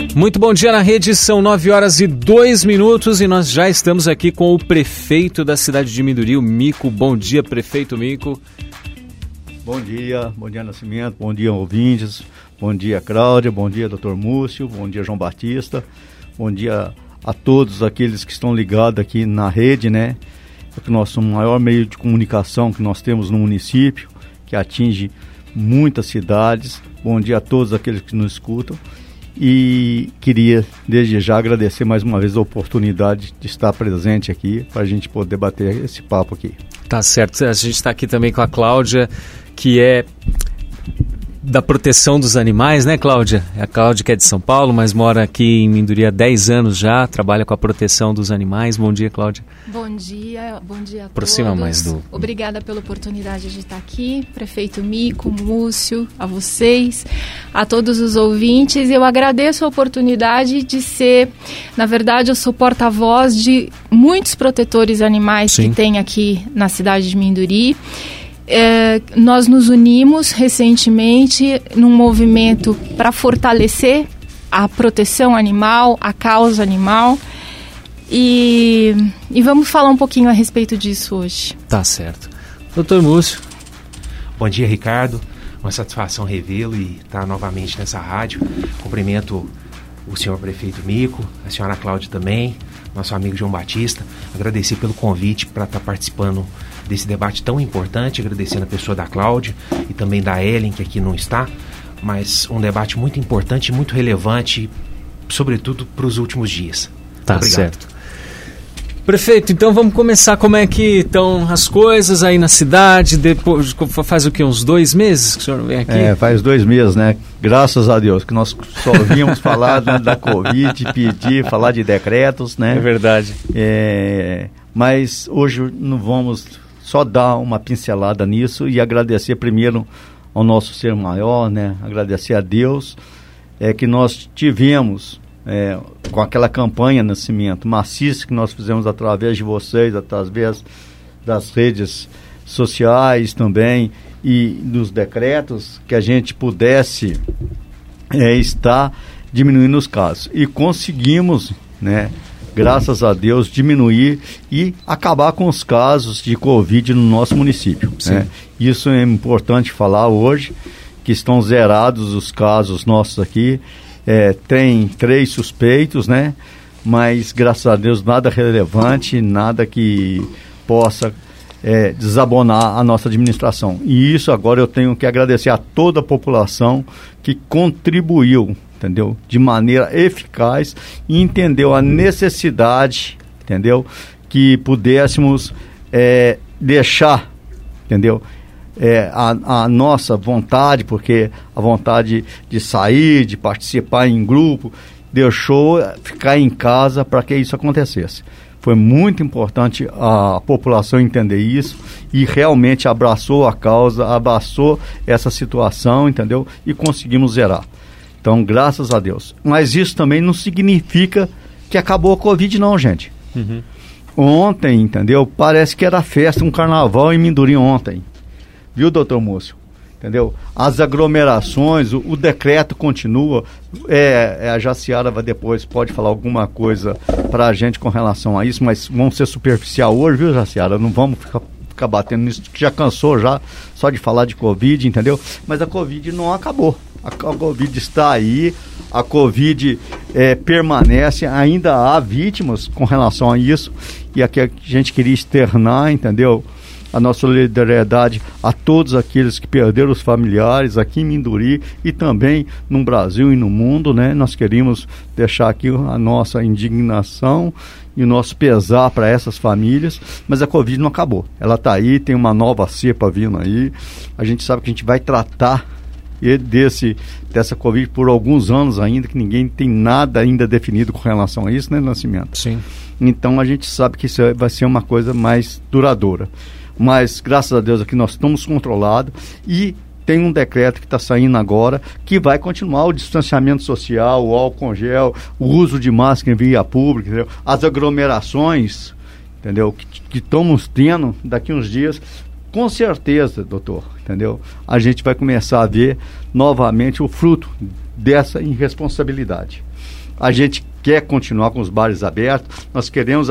Muito bom dia na rede, são 9h02 e nós já estamos aqui com o prefeito da cidade de Minduri, o Mico. Bom dia, prefeito Mico. Bom dia Nascimento, bom dia ouvintes, bom dia Cláudia, bom dia Dr. Múcio, bom dia João Batista, bom dia a todos aqueles que estão ligados aqui na rede, né? É o nosso maior meio de comunicação que nós temos no município, que atinge muitas cidades. Bom dia a todos aqueles que nos escutam. E queria, desde já, agradecer mais uma vez a oportunidade de estar presente aqui para a gente poder bater esse papo aqui. Tá certo. A gente está aqui também com a Cláudia, que é da proteção dos animais, né, Cláudia? A Cláudia que é de São Paulo, mas mora aqui em Minduri há 10 anos já, trabalha com a proteção dos animais. Bom dia, Cláudia. Bom dia a todos. Aproxima mais do... Obrigada pela oportunidade de estar aqui, prefeito Mico, Múcio, a vocês, a todos os ouvintes. Eu agradeço a oportunidade de ser, na verdade, eu sou porta-voz de muitos protetores animais que tem aqui na cidade de Minduri. Nós nos unimos recentemente num movimento para fortalecer a proteção animal, a causa animal, e vamos falar um pouquinho a respeito disso hoje. Tá certo. Doutor Múcio. Bom dia, Ricardo. Uma satisfação revê-lo e estar novamente nessa rádio. Cumprimento o senhor prefeito Mico, a senhora Cláudia também, nosso amigo João Batista. Agradecer pelo convite para estar participando desse debate tão importante, agradecendo a pessoa da Cláudia e também da Ellen, que aqui não está, mas um debate muito importante e muito relevante, sobretudo para os últimos dias. Tá Obrigado. Certo. Prefeito, então vamos começar. Como é que estão as coisas aí na cidade? Depois, faz o quê? Uns 2 meses que o senhor vem aqui? Faz 2 meses, né? Graças a Deus, que nós só vínhamos falar da Covid, pedir, falar de decretos, né? É verdade. Mas hoje não vamos só dar uma pincelada nisso e agradecer primeiro ao nosso ser maior, né? Agradecer a Deus que nós tivemos com aquela campanha Nascimento maciça que nós fizemos através de vocês, através das redes sociais também e dos decretos, que a gente pudesse estar diminuindo os casos. E conseguimos, né? Graças a Deus, diminuir e acabar com os casos de Covid no nosso município. Né? Isso é importante falar hoje, que estão zerados os casos nossos aqui. Tem 3 suspeitos, né? Mas graças a Deus nada relevante, nada que possa desabonar a nossa administração. E isso agora eu tenho que agradecer a toda a população que contribuiu, entendeu? De maneira eficaz e entendeu a necessidade, entendeu? Que pudéssemos deixar, entendeu? A nossa vontade, porque a vontade de sair, de participar em grupo, deixou ficar em casa para que isso acontecesse. Foi muito importante a população entender isso e realmente abraçou a causa, abraçou essa situação, entendeu? E conseguimos zerar. Então, graças a Deus. Mas isso também não significa que acabou a Covid, não, gente. Uhum. Ontem, entendeu? Parece que era festa, um carnaval em Minduri ontem. Viu, doutor Múcio? Entendeu? As aglomerações, o decreto continua. A Jaciara depois pode falar alguma coisa para a gente com relação a isso, mas vamos ser superficial hoje, viu, Jaciara? Não vamos ficar batendo nisso, que já cansou já só de falar de Covid, entendeu? Mas a Covid não acabou. A Covid está aí, a Covid permanece, ainda há vítimas com relação a isso, e aqui a gente queria externar, entendeu? A nossa solidariedade a todos aqueles que perderam os familiares aqui em Minduri e também no Brasil e no mundo, né? Nós queríamos deixar aqui a nossa indignação e o nosso pesar para essas famílias, mas a Covid não acabou. Ela está aí, tem uma nova cepa vindo aí, a gente sabe que a gente vai tratar dessa Covid por alguns anos ainda, que ninguém tem nada ainda definido com relação a isso, né, Nascimento? Sim. Então a gente sabe que isso vai ser uma coisa mais duradoura. Mas, graças a Deus, aqui nós estamos controlados e tem um decreto que está saindo agora que vai continuar o distanciamento social, o álcool gel, o uso de máscara em via pública, entendeu? As aglomerações, entendeu? Que estamos tendo daqui uns dias, com certeza, doutor, entendeu? A gente vai começar a ver novamente o fruto dessa irresponsabilidade. A gente quer continuar com os bares abertos, nós queremos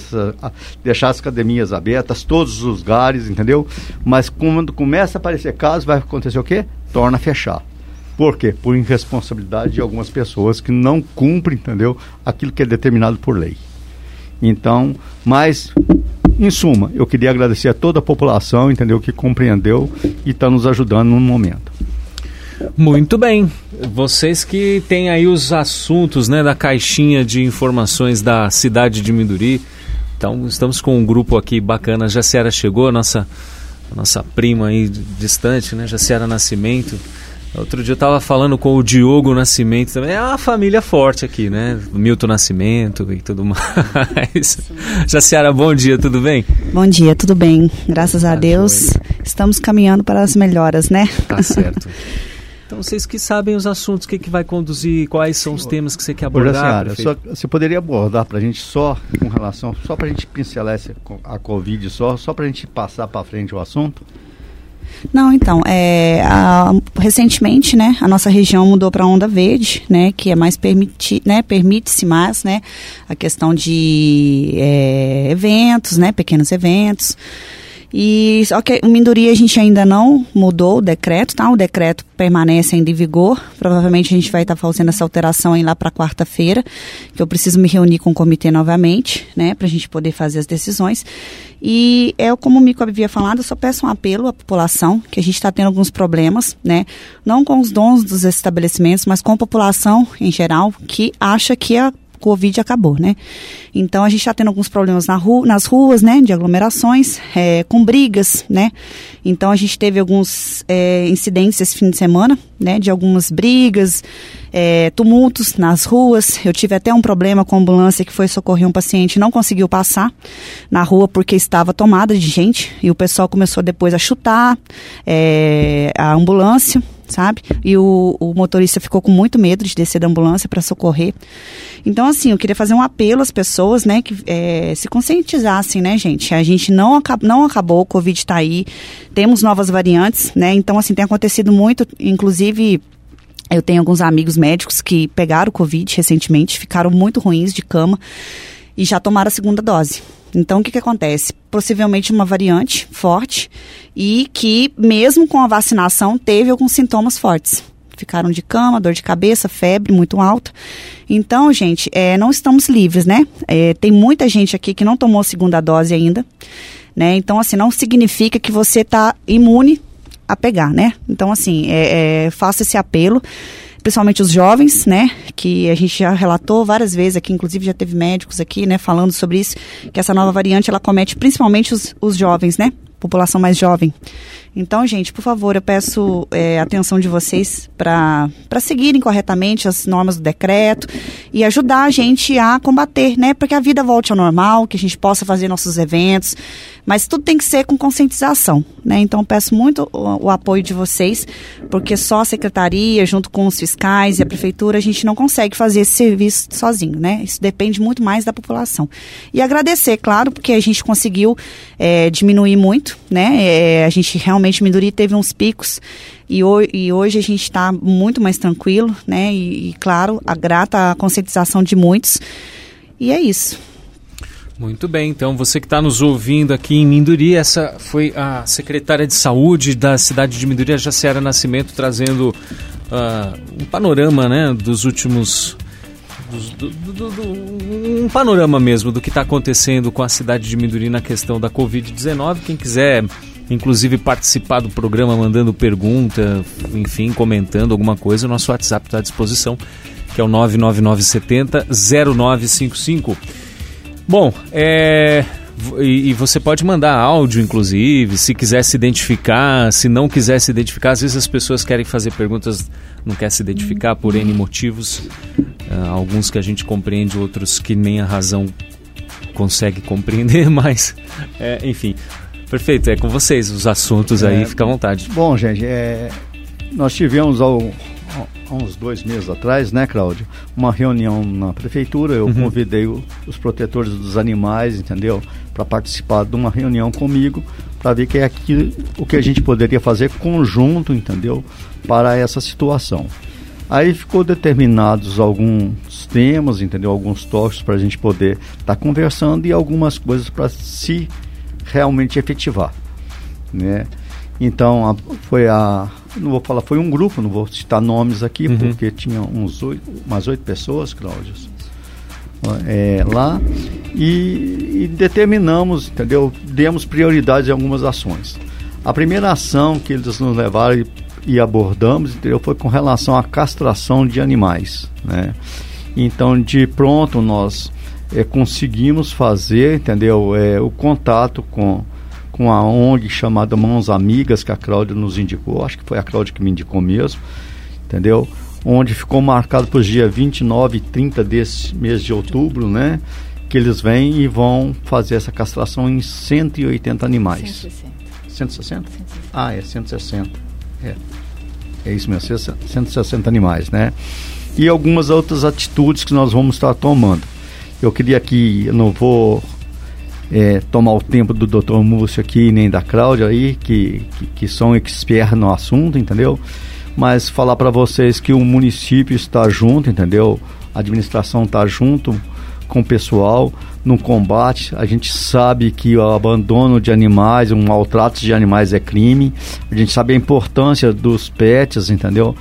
deixar as academias abertas, todos os lugares, entendeu? Mas quando começa a aparecer casos, vai acontecer o quê? Torna a fechar. Por quê? Por irresponsabilidade de algumas pessoas que não cumprem, entendeu? Aquilo que é determinado por lei. Então, mas, em suma, eu queria agradecer a toda a população, entendeu? Que compreendeu e está nos ajudando no momento. Muito bem. Vocês que têm aí os assuntos, né, da caixinha de informações da cidade de Minduri. Então, estamos com um grupo aqui bacana. A Jaciara chegou, a nossa prima aí distante, né, Jaciara Nascimento. Outro dia eu estava falando com o Diogo Nascimento também. É uma família forte aqui, né? Milton Nascimento e tudo mais. Jaciara, bom dia, tudo bem? Bom dia, tudo bem. Graças a Deus, estamos caminhando para as melhoras, né? Tá certo. Então, vocês que sabem os assuntos, o que vai conduzir, quais são os temas que você quer abordar? Jaciara, você poderia abordar para a gente só com relação, só para a gente pincelar a Covid só para a gente passar para frente o assunto? Não, então, recentemente, né, a nossa região mudou para a onda verde, né, que é mais permite-se mais, né, a questão de eventos, né, pequenos eventos. E só que o Minduri a gente ainda não mudou o decreto, tá? O decreto permanece ainda em vigor. Provavelmente a gente vai estar fazendo essa alteração aí lá para quarta-feira, que eu preciso me reunir com o comitê novamente, né, para a gente poder fazer as decisões. E como o Mico havia falado, eu só peço um apelo à população, que a gente está tendo alguns problemas, né, não com os donos dos estabelecimentos, mas com a população em geral, que acha que a Covid acabou, né? Então a gente está tendo alguns problemas nas ruas, né? De aglomerações, com brigas, né? Então a gente teve alguns incidentes esse fim de semana, né? De algumas brigas, tumultos nas ruas. Eu tive até um problema com a ambulância que foi socorrer um paciente e não conseguiu passar na rua porque estava tomada de gente e o pessoal começou depois a chutar a ambulância, sabe? E o motorista ficou com muito medo de descer da ambulância para socorrer. Então, assim, eu queria fazer um apelo às pessoas, né, que se conscientizassem, né, gente? A gente não acabou, o Covid está aí, temos novas variantes, né? Então, assim, tem acontecido muito, inclusive, eu tenho alguns amigos médicos que pegaram Covid recentemente, ficaram muito ruins de cama e já tomaram a segunda dose. Então, o que acontece? Possivelmente uma variante forte e que, mesmo com a vacinação, teve alguns sintomas fortes. Ficaram de cama, dor de cabeça, febre muito alta. Então, gente, não estamos livres, né? Tem muita gente aqui que não tomou a segunda dose ainda, né? Então, assim, não significa que você está imune a pegar, né? Então, assim, faço esse apelo, principalmente os jovens, né, que a gente já relatou várias vezes aqui, inclusive já teve médicos aqui, né, falando sobre isso, que essa nova variante, ela comete principalmente os jovens, né, população mais jovem. Então, gente, por favor, eu peço a atenção de vocês para seguirem corretamente as normas do decreto e ajudar a gente a combater, né, para que a vida volte ao normal, que a gente possa fazer nossos eventos, mas tudo tem que ser com conscientização, né? Então, peço muito o apoio de vocês, porque só a secretaria, junto com os fiscais e a prefeitura, a gente não consegue fazer esse serviço sozinho, né? Isso depende muito mais da população. E agradecer, claro, porque a gente conseguiu diminuir muito, né? A gente realmente, Minduri teve uns picos e hoje a gente está muito mais tranquilo, né? E claro, grata à conscientização de muitos. E é isso. Muito bem, então você que está nos ouvindo aqui em Minduri, essa foi a secretária de saúde da cidade de Minduri, a Jaciara Nascimento, trazendo um panorama, né, dos últimos... um panorama mesmo do que está acontecendo com a cidade de Minduri na questão da Covid-19. Quem quiser, inclusive, participar do programa mandando pergunta, enfim, comentando alguma coisa, o nosso WhatsApp está à disposição, que é o 99970-0955. Bom, e você pode mandar áudio, inclusive, se quiser se identificar, se não quiser se identificar. Às vezes as pessoas querem fazer perguntas, não quer se identificar por N motivos. Alguns que a gente compreende, outros que nem a razão consegue compreender, mas, enfim. Perfeito, é com vocês os assuntos aí, fica à vontade. Bom, gente, nós tivemos há uns 2 meses atrás, né, Cláudio, uma reunião na prefeitura. Eu convidei os protetores dos animais, entendeu, para participar de uma reunião comigo, para ver o que a gente poderia fazer conjunto, entendeu, para essa situação. Aí ficou determinados alguns temas, entendeu? Alguns tópicos para a gente poder estar conversando e algumas coisas para se realmente efetivar, né? Então, não vou falar, foi um grupo, não vou citar nomes aqui, porque tinha umas 8 pessoas, Cláudia, lá, e determinamos, entendeu? Demos prioridade em algumas ações. A primeira ação que eles nos levaram e abordamos, entendeu? Foi com relação à castração de animais, né? Então, de pronto, nós conseguimos fazer, entendeu? O contato com a ONG chamada Mãos Amigas, que a Cláudia nos indicou, acho que foi a Cláudia que me indicou mesmo, entendeu? Onde ficou marcado para os dias 29 e 30 desse mês de outubro, né? Que eles vêm e vão fazer essa castração em 180 animais. 160? Ah, 160. É isso mesmo, 160 animais, né? E algumas outras atitudes que nós vamos estar tomando. Eu queria aqui, eu não vou tomar o tempo do Dr. Múcio aqui, nem da Cláudia aí, que são experts no assunto, entendeu? Mas falar para vocês que o município está junto, entendeu? A administração está junto com o pessoal no combate. A gente sabe que o abandono de animais, o maltrato de animais é crime. A gente sabe a importância dos pets, entendeu?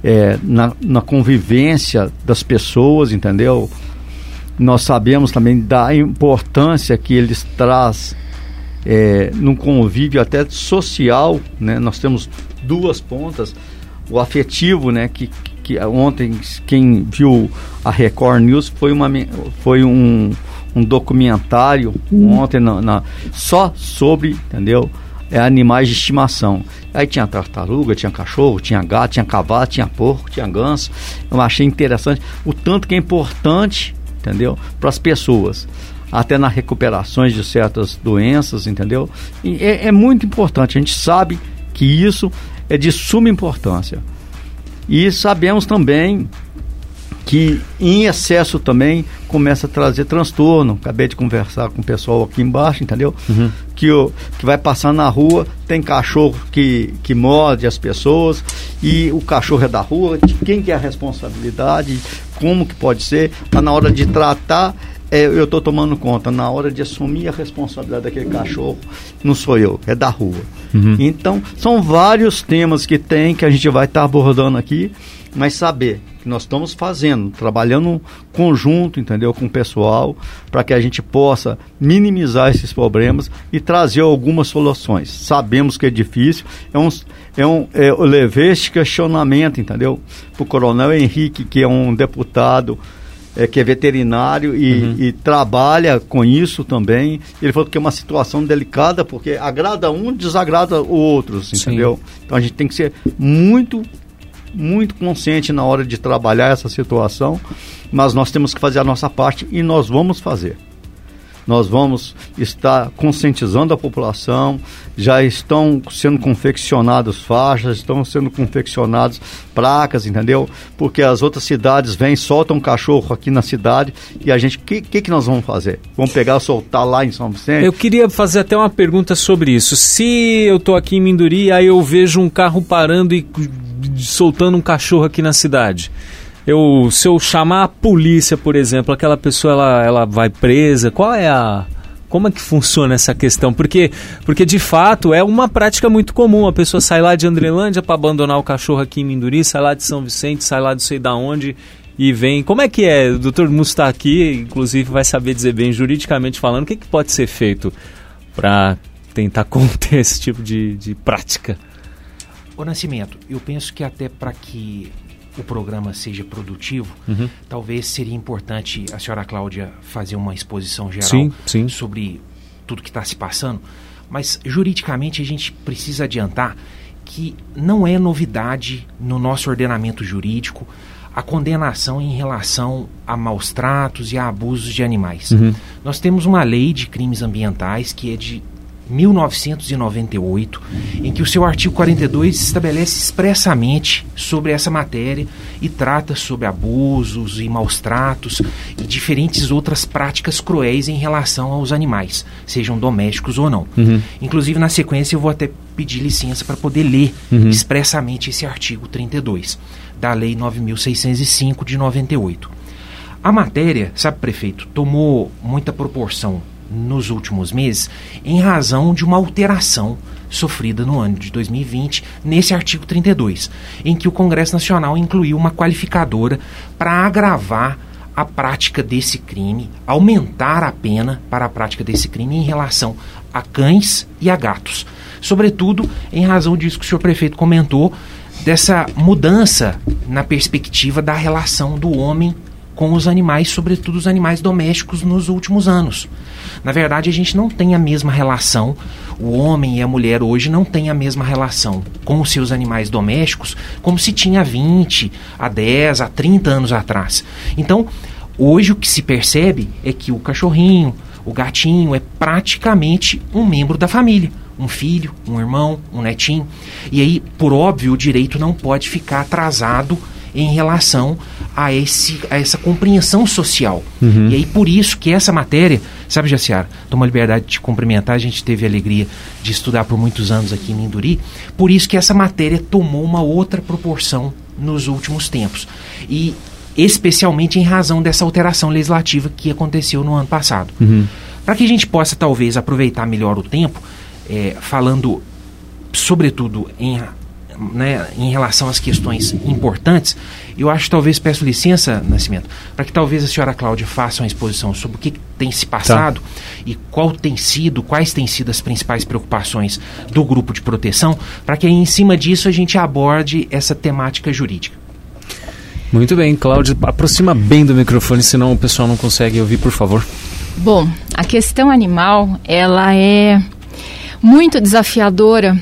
Na convivência das pessoas, entendeu? Nós sabemos também da importância que eles trazem no convívio até social, né? Nós temos duas pontas, o afetivo, né? Que ontem, quem viu a Record News, foi um documentário ontem só sobre, entendeu? Animais de estimação. Aí tinha tartaruga, tinha cachorro, tinha gato, tinha cavalo, tinha porco, tinha ganso. Eu achei interessante o tanto que é importante, entendeu? Para as pessoas, até nas recuperações de certas doenças, entendeu? E é muito importante, a gente sabe que isso é de suma importância. E sabemos também que em excesso também começa a trazer transtorno. Acabei de conversar com o pessoal aqui embaixo, entendeu? Que vai passar na rua, tem cachorro que morde as pessoas, e o cachorro é da rua, de quem que é a responsabilidade, como que pode ser, mas na hora de tratar, eu estou tomando conta, na hora de assumir a responsabilidade daquele cachorro, não sou eu, é da rua. Então, são vários temas que a gente vai estar abordando aqui, mas saber que nós estamos fazendo, trabalhando conjunto, entendeu, com o pessoal, para que a gente possa minimizar esses problemas e trazer algumas soluções. Sabemos que é difícil, eu levei esse questionamento, entendeu, para o Coronel Henrique, que é um deputado, que é veterinário e trabalha com isso também. Ele falou que é uma situação delicada, porque agrada um, desagrada outros, entendeu? Sim. Então a gente tem que ser muito consciente na hora de trabalhar essa situação, mas nós temos que fazer a nossa parte e nós vamos fazer. Nós vamos estar conscientizando a população, já estão sendo confeccionadas faixas, estão sendo confeccionadas placas, entendeu? Porque as outras cidades soltam um cachorro aqui na cidade e a gente, o que nós vamos fazer? Vamos pegar, soltar lá em São Vicente? Eu queria fazer até uma pergunta sobre isso. Se eu estou aqui em Minduri, aí eu vejo um carro parando e soltando um cachorro aqui na cidade. Se eu chamar a polícia, por exemplo, aquela pessoa ela vai presa? Como é que funciona essa questão? Porque de fato é uma prática muito comum. A pessoa sai lá de Andrelândia para abandonar o cachorro aqui em Minduri, sai lá de São Vicente, sai lá de não sei da onde e vem. Como é que é? O doutor Múcio está aqui, inclusive vai saber dizer bem, juridicamente falando, o que pode ser feito para tentar conter esse tipo de prática? Ô Nascimento, eu penso que até para que o programa seja produtivo, talvez seria importante a senhora Cláudia fazer uma exposição geral sobre tudo que está se passando, mas juridicamente a gente precisa adiantar que não é novidade no nosso ordenamento jurídico a condenação em relação a maus tratos e a abusos de animais. Nós temos uma lei de crimes ambientais que é de 1998, em que o seu artigo 42 estabelece expressamente sobre essa matéria e trata sobre abusos e maus tratos e diferentes outras práticas cruéis em relação aos animais, sejam domésticos ou não. Inclusive, na sequência, eu vou até pedir licença para poder ler expressamente esse artigo 32 da Lei 9.605 de 98. A matéria, sabe, prefeito, tomou muita proporção nos últimos meses em razão de uma alteração sofrida no ano de 2020 nesse artigo 32, em que o Congresso Nacional incluiu uma qualificadora para agravar a prática desse crime, aumentar a pena para a prática desse crime em relação a cães e a gatos. Sobretudo em razão disso que o senhor prefeito comentou, dessa mudança na perspectiva da relação do homem com os animais, sobretudo os animais domésticos, nos últimos anos. Na verdade, a gente não tem a mesma relação, o homem e a mulher hoje não têm a mesma relação com os seus animais domésticos como se tinha há 20, há 10, há 30 anos atrás. Então, hoje o que se percebe é que o cachorrinho, o gatinho é praticamente um membro da família. Um filho, um irmão, um netinho. E aí, por óbvio, o direito não pode ficar atrasado em relação a essa compreensão social. E aí, por isso que essa matéria, sabe, Jaciara, tomo a liberdade de te cumprimentar, a gente teve a alegria de estudar por muitos anos aqui em Minduri, por isso que essa matéria tomou uma outra proporção nos últimos tempos. E especialmente em razão dessa alteração legislativa que aconteceu no ano passado. Para que a gente possa, talvez, aproveitar melhor o tempo, falando, sobretudo, em relação às questões importantes, eu acho, talvez, peço licença, Nascimento, para que talvez a senhora Cláudia faça uma exposição sobre o que tem se passado e quais têm sido as principais preocupações do grupo de proteção, para que aí, em cima disso, a gente aborde essa temática jurídica. Muito bem, Cláudia, aproxima bem do microfone, senão o pessoal não consegue ouvir, por favor. Bom, a questão animal, ela é muito desafiadora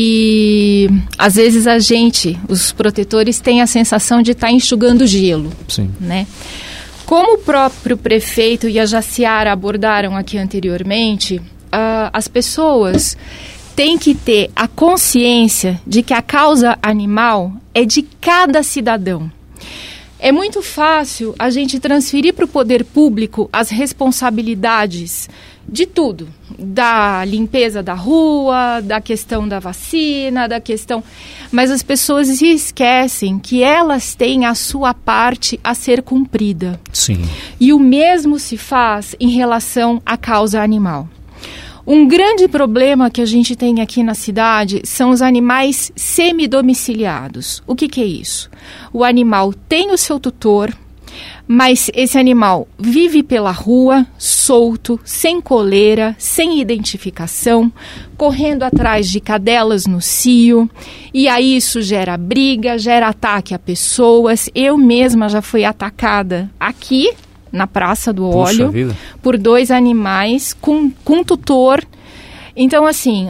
e às vezes a gente, os protetores, tem a sensação de estar enxugando gelo. Sim. Né? Como o próprio prefeito e a Jaciara abordaram aqui anteriormente, as pessoas têm que ter a consciência de que a causa animal é de cada cidadão. É muito fácil a gente transferir para o poder público as responsabilidades de tudo, da limpeza da rua, da questão da vacina, da questão... Mas as pessoas se esquecem que elas têm a sua parte a ser cumprida. Sim. E o mesmo se faz em relação à causa animal. Um grande problema que a gente tem aqui na cidade são os animais semidomiciliados. O que é isso? O animal tem o seu tutor, mas esse animal vive pela rua, solto, sem coleira, sem identificação, correndo atrás de cadelas no cio, e aí isso gera briga, gera ataque a pessoas. Eu mesma já fui atacada aqui, na Praça do Óleo, por 2 animais com tutor. Então, assim,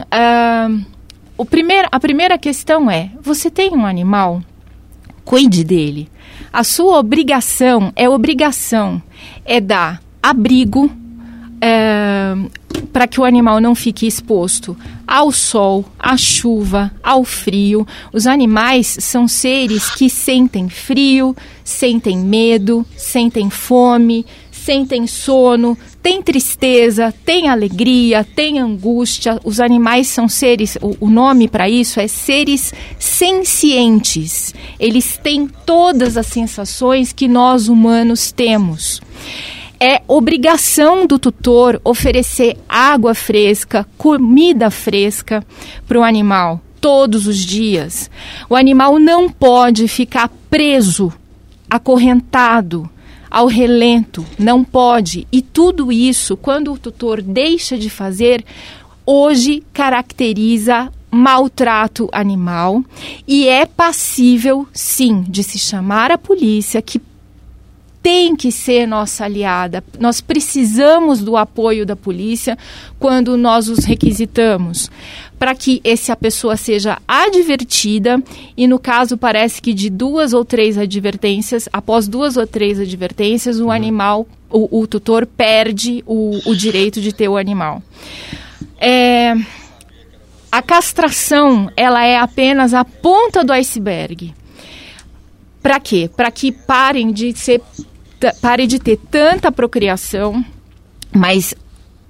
a primeira questão é, você tem um animal, cuide dele. A sua obrigação é dar abrigo para que o animal não fique exposto ao sol, à chuva, ao frio. Os animais são seres que sentem frio, sentem medo, sentem fome, sentem sono, têm tristeza, têm alegria, têm angústia. Os animais são seres, o nome para isso é seres sencientes. Eles têm todas as sensações que nós humanos temos. É obrigação do tutor oferecer água fresca, comida fresca para o animal todos os dias. O animal não pode ficar preso, acorrentado ao relento, não pode. E tudo isso, quando o tutor deixa de fazer, hoje caracteriza maltrato animal e é passível, sim, de se chamar a polícia, que tem que ser nossa aliada. Nós precisamos do apoio da polícia quando nós os requisitamos, para que essa pessoa seja advertida, e no caso parece que de 2 ou 3 advertências, após 2 ou 3 advertências, o animal, o tutor perde o direito de ter o animal. A castração, ela é apenas a ponta do iceberg. Para quê? Para que pare de ter tanta procriação, mas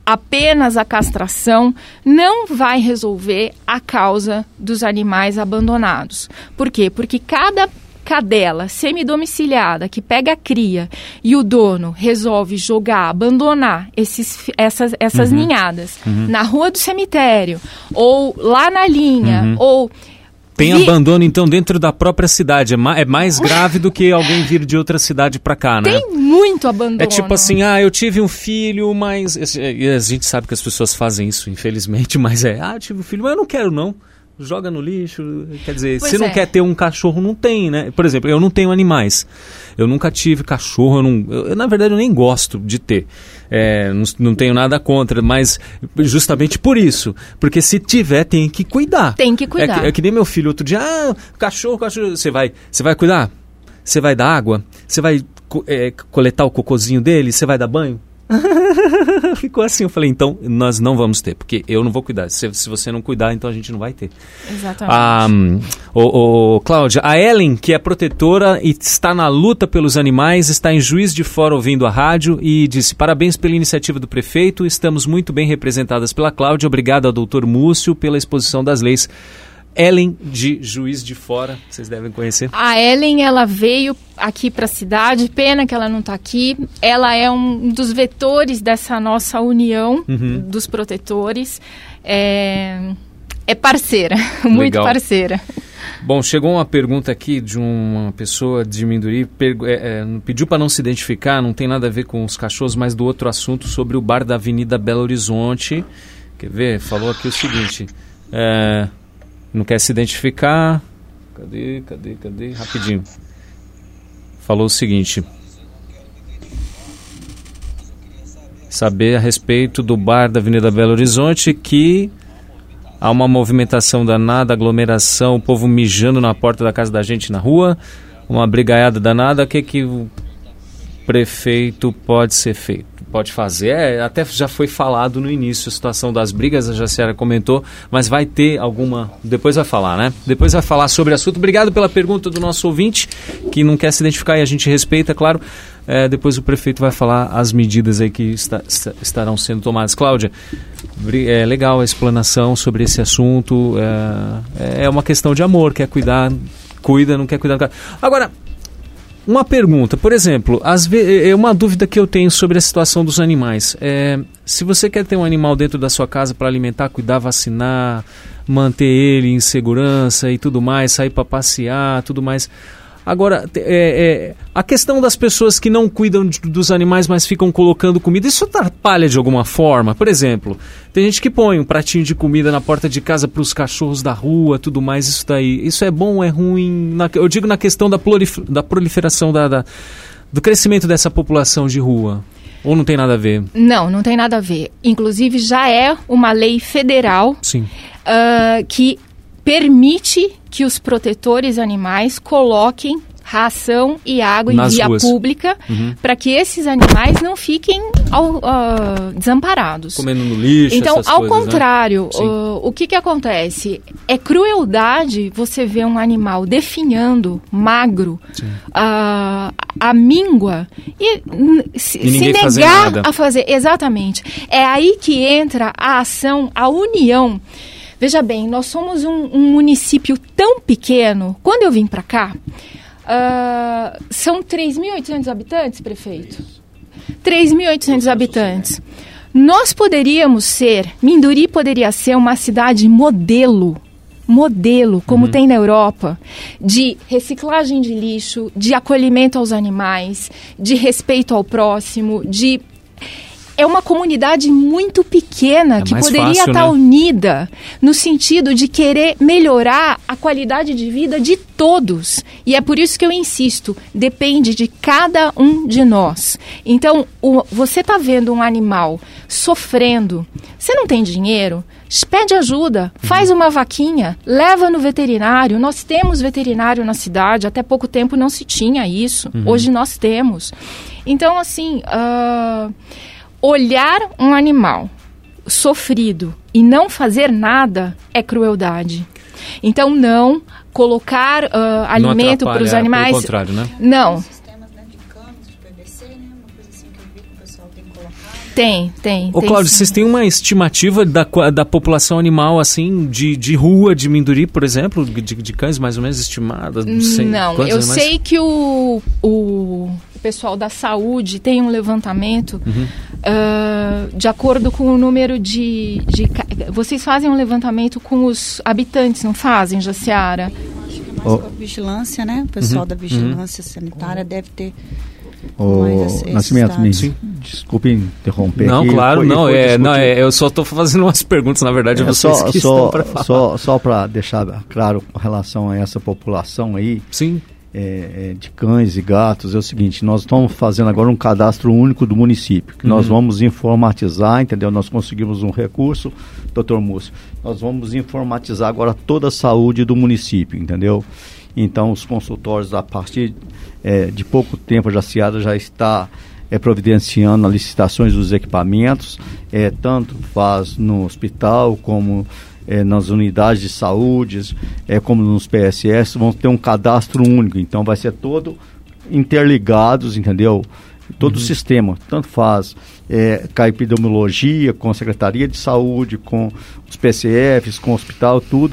apenas a castração não vai resolver a causa dos animais abandonados. Por quê? Porque cada cadela semidomiciliada que pega a cria e o dono resolve jogar, abandonar essas ninhadas na rua do cemitério ou lá na linha ou... Tem abandono, então, dentro da própria cidade. É mais grave do que alguém vir de outra cidade pra cá, né? Tem muito abandono. É tipo assim, eu tive um filho, mas... E a gente sabe que as pessoas fazem isso, infelizmente, mas eu tive um filho, mas eu não quero, não. Joga no lixo, quer dizer, se não quer ter um cachorro, não tem, né? Por exemplo, eu não tenho animais, eu nunca tive cachorro, na verdade eu nem gosto de ter, não tenho nada contra, mas justamente por isso, porque se tiver tem que cuidar. Tem que cuidar. É que nem meu filho outro dia, cachorro, você vai cuidar? Você vai dar água? Você vai coletar o cocôzinho dele? Você vai dar banho? Ficou assim, eu falei, então nós não vamos ter, porque eu não vou cuidar, se você não cuidar, então a gente não vai ter. Exatamente. Cláudia, a Ellen, que é protetora e está na luta pelos animais, está em Juiz de Fora ouvindo a rádio e disse, parabéns pela iniciativa do prefeito, estamos muito bem representadas pela Cláudia, obrigado ao doutor Múcio pela exposição das leis. Ellen de Juiz de Fora, vocês devem conhecer. A Ellen, ela veio aqui para a cidade, pena que ela não está aqui. Ela é um dos vetores dessa nossa união dos protetores. É parceira, muito Legal. Parceira. Bom, chegou uma pergunta aqui de uma pessoa de Minduri, pediu para não se identificar, não tem nada a ver com os cachorros, mas do outro assunto sobre o bar da Avenida Belo Horizonte. Quer ver? Falou aqui o seguinte... Não quer se identificar. Cadê? Rapidinho. Falou o seguinte. Saber a respeito do bar da Avenida Belo Horizonte que há uma movimentação danada, aglomeração, o povo mijando na porta da casa da gente na rua, uma brigaiada danada. O que o prefeito pode fazer? Até já foi falado no início a situação das brigas, a Jaciara comentou, mas vai ter alguma... Depois vai falar, né? Depois vai falar sobre o assunto. Obrigado pela pergunta do nosso ouvinte, que não quer se identificar e a gente respeita, claro. Depois o prefeito vai falar as medidas aí que estarão sendo tomadas. Cláudia, é legal a explanação sobre esse assunto. É uma questão de amor, quer cuidar, cuida, não quer cuidar. Agora... Uma pergunta, por exemplo, uma dúvida que eu tenho sobre a situação dos animais. Se você quer ter um animal dentro da sua casa para alimentar, cuidar, vacinar, manter ele em segurança e tudo mais, sair para passear, tudo mais... Agora, a questão das pessoas que não cuidam dos animais, mas ficam colocando comida, isso atrapalha de alguma forma? Por exemplo, tem gente que põe um pratinho de comida na porta de casa para os cachorros da rua, tudo mais, isso é bom ou é ruim? Eu digo na questão da proliferação, do crescimento dessa população de rua. Ou não tem nada a ver? Não tem nada a ver. Inclusive, já é uma lei federal que permite que os protetores animais coloquem ração e água em via pública para que esses animais não fiquem desamparados. Comendo no lixo, então, essas ao coisas, contrário, né? o que acontece? É crueldade você ver um animal definhando, magro, a míngua e se negar a fazer. Exatamente. É aí que entra a ação, a união. Veja bem, nós somos um município tão pequeno. Quando eu vim para cá, são 3.800 habitantes, prefeito? 3.800 habitantes. Nós Minduri poderia ser uma cidade modelo, como tem na Europa, de reciclagem de lixo, de acolhimento aos animais, de respeito ao próximo, É uma comunidade muito pequena que poderia estar unida no sentido de querer melhorar a qualidade de vida de todos. E é por isso que eu insisto, depende de cada um de nós. Então, você está vendo um animal sofrendo, você não tem dinheiro? Pede ajuda, faz uma vaquinha, leva no veterinário. Nós temos veterinário na cidade, até pouco tempo não se tinha isso. Hoje nós temos. Então, assim... olhar um animal sofrido e não fazer nada é crueldade. Então, não colocar alimento para os animais... Pelo contrário, né? Não. ABC, né? Uma coisa assim que eu vi que o pessoal tem colocado. Tem. Ô, Cláudio, vocês têm uma estimativa da população animal, assim, de rua de Minduri, por exemplo, de cães mais ou menos estimada? Não, eu sei que o pessoal da saúde tem um levantamento de acordo com o número de... Vocês fazem um levantamento com os habitantes, não fazem, Jaciara? Eu acho que é mais com a vigilância, né? O pessoal da vigilância sanitária deve ter... Nascimento, desculpe interromper. Não, aqui. Claro, eu só estou fazendo umas perguntas, na verdade, vocês que estão para falar. Só para deixar claro com relação a essa população aí, sim. De cães e gatos, é o seguinte, nós estamos fazendo agora um cadastro único do município, que nós vamos informatizar, entendeu? Nós conseguimos um recurso, doutor Múcio, nós vamos informatizar agora toda a saúde do município, entendeu? Então, os consultórios, a partir de pouco tempo, a Jaciara já está providenciando as licitações dos equipamentos, tanto faz no hospital como nas unidades de saúde, como nos PSS, vão ter um cadastro único. Então, vai ser todo interligados, entendeu? Todo o sistema, tanto faz com a epidemiologia, com a Secretaria de Saúde, com os PCFs, com o hospital, tudo.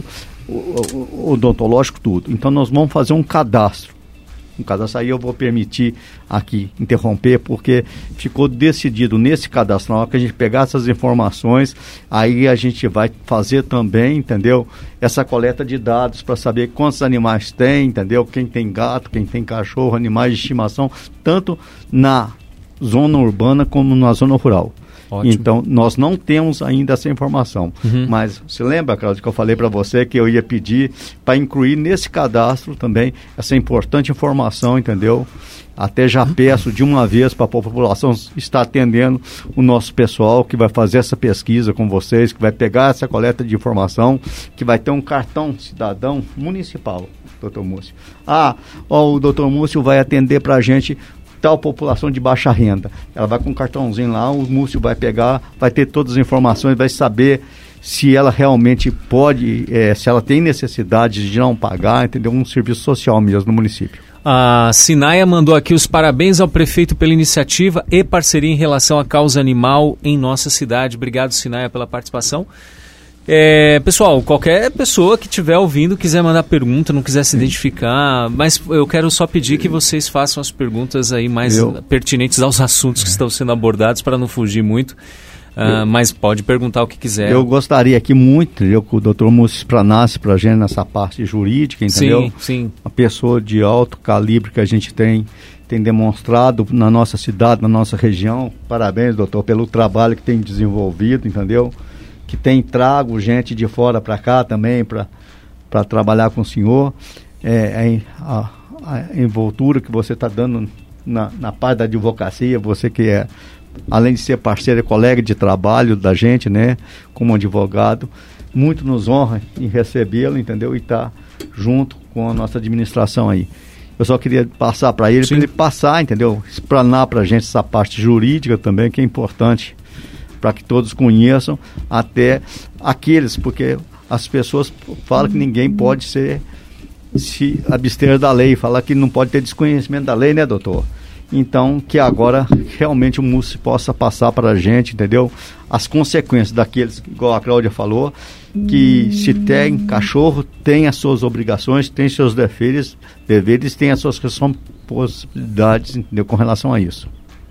O odontológico, tudo. Então nós vamos fazer um cadastro. Aí eu vou permitir aqui interromper, porque ficou decidido nesse cadastro, na hora que a gente pegar essas informações, aí a gente vai fazer também, entendeu? Essa coleta de dados para saber quantos animais tem, entendeu? Quem tem gato, quem tem cachorro, animais de estimação, tanto na zona urbana como na zona rural. Ótimo. Então, nós não temos ainda essa informação. Mas você lembra, Cláudio, que eu falei para você que eu ia pedir para incluir nesse cadastro também essa importante informação, entendeu? Até já peço de uma vez para a população estar atendendo o nosso pessoal que vai fazer essa pesquisa com vocês, que vai pegar essa coleta de informação, que vai ter um cartão cidadão municipal, doutor Múcio. O doutor Múcio vai atender para a gente tal população de baixa renda. Ela vai com um cartãozinho lá, o Múcio vai pegar, vai ter todas as informações, vai saber se ela realmente pode, se ela tem necessidade de não pagar, entendeu? Um serviço social mesmo no município. A Sinaia mandou aqui os parabéns ao prefeito pela iniciativa e parceria em relação à causa animal em nossa cidade. Obrigado, Sinaia, pela participação. Pessoal, qualquer pessoa que estiver ouvindo, quiser mandar pergunta, não quiser se identificar, mas eu quero só pedir que vocês façam as perguntas aí mais pertinentes aos assuntos que estão sendo abordados, para não fugir muito, mas pode perguntar o que quiser. Eu gostaria aqui muito que o doutor Múcio explanasse para a gente nessa parte jurídica, entendeu? Sim. Uma pessoa de alto calibre que a gente tem demonstrado na nossa cidade, na nossa região. Parabéns, doutor, pelo trabalho que tem desenvolvido, entendeu? Que tem trago gente de fora para cá também para trabalhar com o senhor. A envoltura que você está dando na parte da advocacia, você que além de ser parceiro, é colega de trabalho da gente, né, como advogado, muito nos honra em recebê-lo, entendeu? E estar junto com a nossa administração aí. Eu só queria passar para ele, para ele passar, entendeu? Explanar para a gente essa parte jurídica também, que é importante, para que todos conheçam, até aqueles, porque as pessoas falam que ninguém pode se abster da lei, falar que não pode ter desconhecimento da lei, né, doutor? Então, que agora realmente o Múcio possa passar para a gente, entendeu? As consequências daqueles, igual a Cláudia falou, que se tem cachorro, tem as suas obrigações, tem seus deveres, tem as suas responsabilidades, entendeu? Com relação a isso.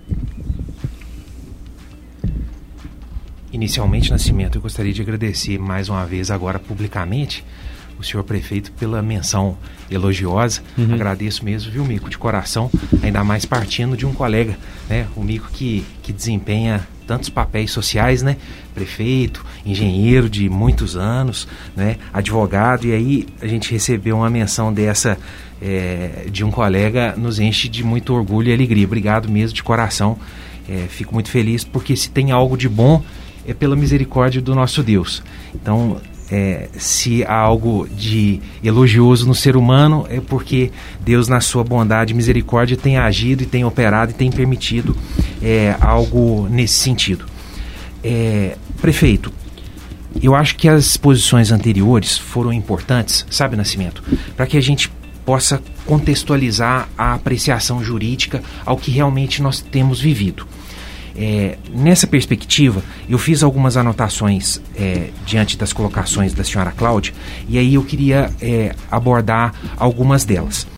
Inicialmente, Nascimento, eu gostaria de agradecer mais uma vez agora publicamente o senhor prefeito pela menção elogiosa. Agradeço mesmo, viu, Mico, de coração, ainda mais partindo de um colega, né, o Mico que desempenha tantos papéis sociais, né, prefeito, engenheiro de muitos anos, né, advogado, e aí a gente recebeu uma menção dessa de um colega, nos enche de muito orgulho e alegria. Obrigado mesmo de coração, fico muito feliz, porque se tem algo de bom é pela misericórdia do nosso Deus. Então, se há algo de elogioso no ser humano, é porque Deus, na sua bondade e misericórdia, tem agido e tem operado e tem permitido algo nesse sentido. Prefeito, eu acho que as exposições anteriores foram importantes, sabe, Nascimento, para que a gente possa contextualizar a apreciação jurídica ao que realmente nós temos vivido. Nessa perspectiva, eu fiz algumas anotações diante das colocações da senhora Cláudia, e aí eu queria abordar algumas delas.